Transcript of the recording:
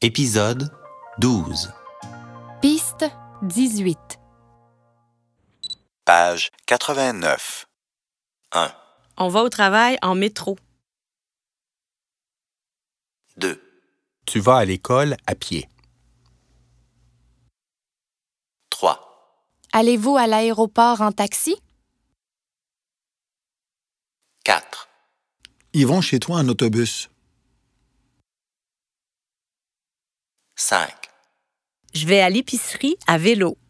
Épisode 12. Piste 18. Page 89. 1, On va au travail en métro. 2, Tu vas à l'école à pied. 3, Allez-vous à l'aéroport en taxi? 4, Ils vont chez toi en autobus. 5, Je vais à l'épicerie à vélo.